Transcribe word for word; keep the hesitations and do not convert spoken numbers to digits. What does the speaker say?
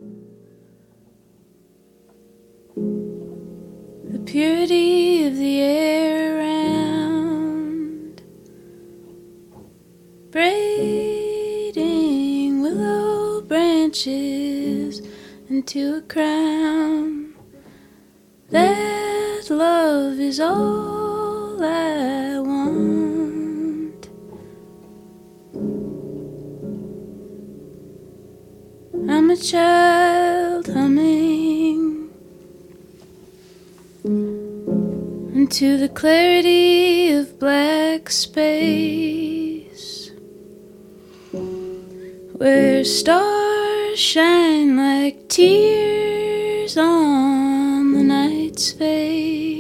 The purity of the air around, braiding willow branches into a crown. That love is all I want. I'm a child humming into the clarity of black space, where stars shine like tears on the night's face.